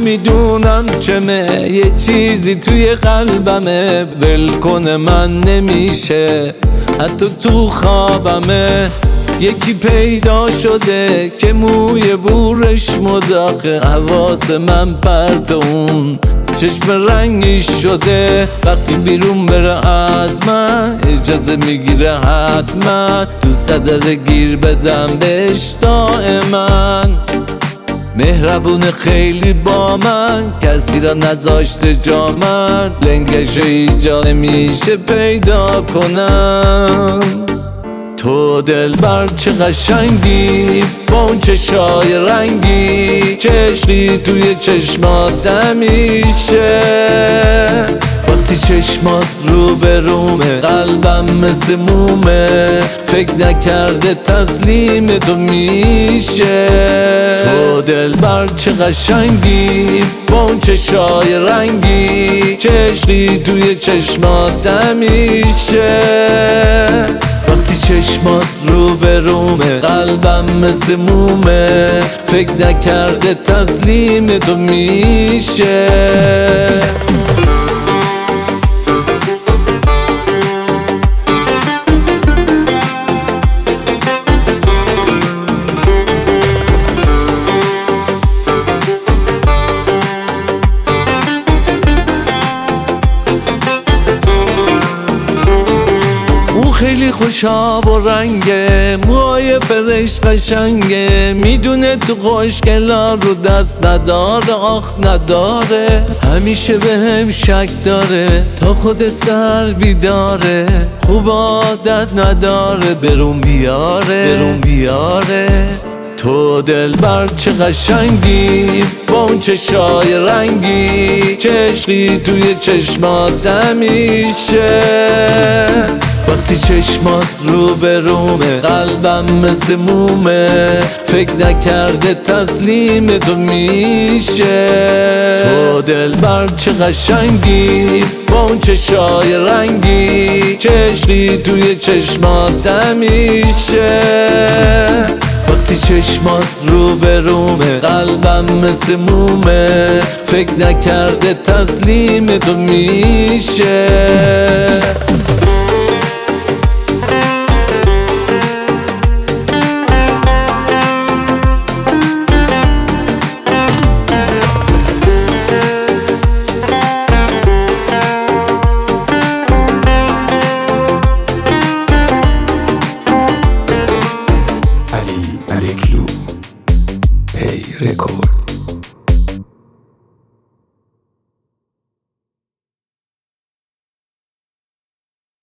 نمیدونم چمه، یه چیزی توی قلبمه، ول کنه من نمیشه حتی تو خوابمه. یکی پیدا شده که موی بورش مداخه، حواس من پرت اون چشم رنگی شده. وقتی بیرون بره از من اجازه میگیره حتما، دوست داره گیر بدم بهش دائما. مهربونه خیلی با من، کسی را نذاشته جا من، لنگشو ایجا نمیشه پیدا کنم. تو دلبر چه قشنگی با اون چشای رنگی، چشمی توی چشمات میشه. وقتی چشمات رو به رومه قلبم مثل مومه، فکر نکرده تسلیم تو میشه. تو دلبر چه قشنگی با اون چشای رنگی، چشمی توی چشمات میشه. وقتی چشمات رو به رومه قلبم مثل مومه، فکر نکرده تسلیم تو میشه. خیلی خوشاب و رنگه، موهای فرش قشنگه، میدونه تو خوشگلا رو دست نداره، آخ نداره. همیشه به هم شک داره تا خود سر بیداره، خوب عادت نداره برون بیاره. تو دلبر چه قشنگی با اون چشای رنگی، چشمی توی چشمات میشه. وقتی چشمات رو به رومه قلبم مثل مومه، فکر نکرده تسلیم تو میشه. تو دلبر چه قشنگی با اون چشای رنگی، چشمی توی چشمات میشه. وقتی چشمات رو به رومه قلبم مثل مومه، فکر نکرده تسلیم تو میشه. Hey, record.